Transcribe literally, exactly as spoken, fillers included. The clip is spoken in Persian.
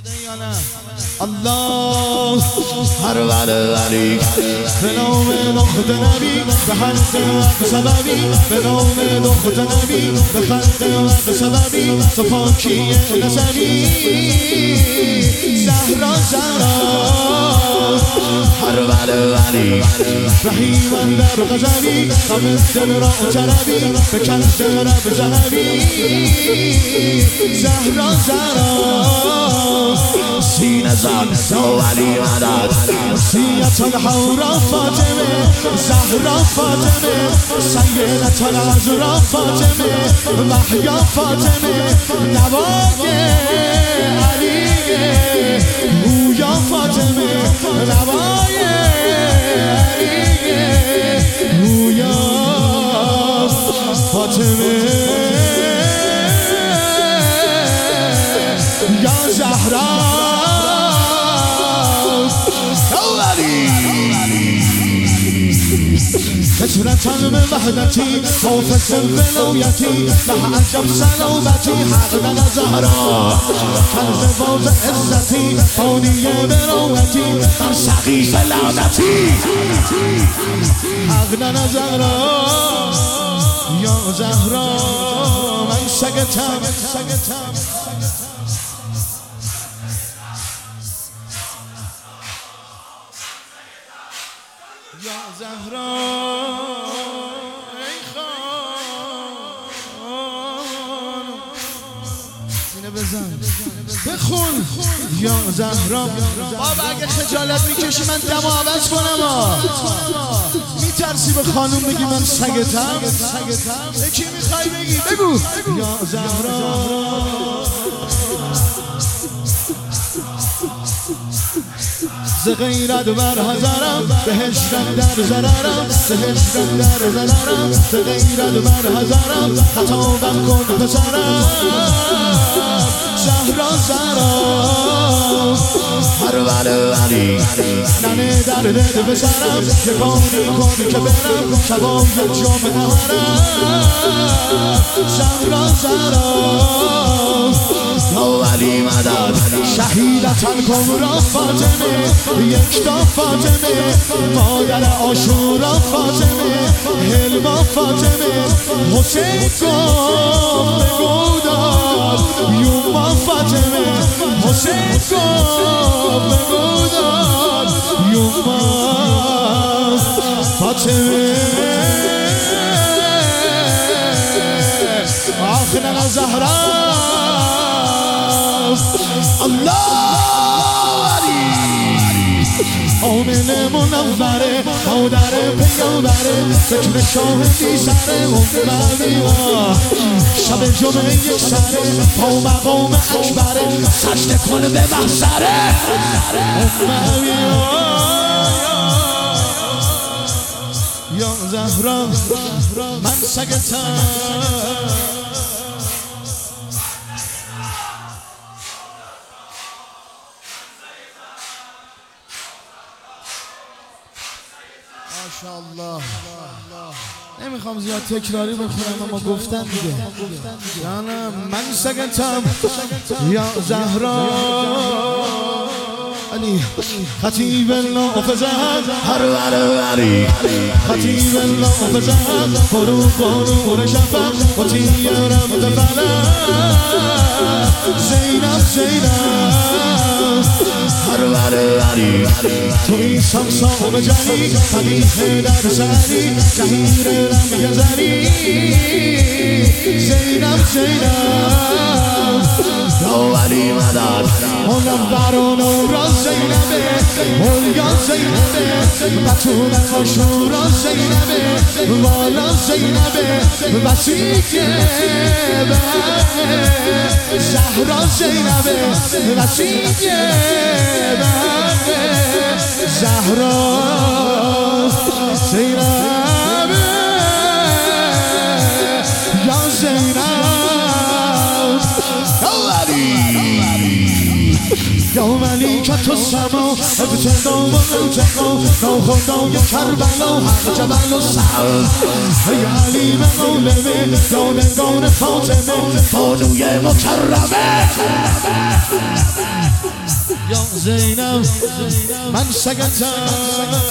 الله هر ولی به نام دخت نبی به حلق و سببی به نام دخت نبی به خلق و سببی تو پاکی نسبی زهرا زهرا هر ولی رحیم اندر غزبی غم دل را طربی به کلت رب زهبی زهرا زهرا سینه زن ولی مدد سیت الحورا فاطمه زهرا فاطمه سیدت العذرا فاطمه محیا فاطمه نوای علیه گویا فاطمه نوای علیه گویا فاطمه یا زهرا كثرة من وحدتي حافظ ولایتی له عجب سلامتی حق دل زهرا کنز باز عزتی فانی براوتی در سقیف لعنتی حق دل زهرا یا زهرا من سگتم یا زهرا ای خانم سینه بزن بخون یا زهرا بابا اگه خجالت میکشی من دمو عوض کنم ها میترسی به خانوم بگی من سگتم به کی میخوای بگی بگو یا زهرا ز غیرت بر هزارم به هجرم در ضررم ز هجرم در ضررم ز غیرت بر هزارم خطابم کن پسرم زهرا زهرا هر ولی ننه در دل بسرم یکانی کن که برم شبام یک جام نهارم زهرا زهرا ولی مدد شهیدتن کبرا فاطمه یکتا فاطمه مادر عاشورا فاطمه حلوا فاطمه حسین گفت بگو داد یوما فاطمه حسین گفت بگو داد یوما فاطمه آخر زهرا الله آمن منوره مادر پیامبره فکر شاهدی سره اموی شب جمعه یک سره با مقام اکبره سجده کن به محضره اموی یا زهرا من سگتم ماشاءالله نمیخوام زیاد تکراری بخونم اما گفتن دیگه یا نه من سگتم یا زهرا علی خطیب نافذه هر ولی خطیب نافذه فرو فرو شفق و تیرم بفلم زینب زینب هر ولی توی سمسام جلی خلیفه در سری شهیر رمی زری زینب زینب یا ولی مدد منور و نورا زینبه مولیا زینبه بطول عاشورا زینبه والا زینبه وسیقه زهرا زینبه وسیقه زهرا زینب یا زینب یا ملیکت و سما ابتدا و انتقا ناخدای کربلا حق جبل و سر ای علی مولوی یا نگار فاطمه بانوی مکرمه یا زینب من سگتم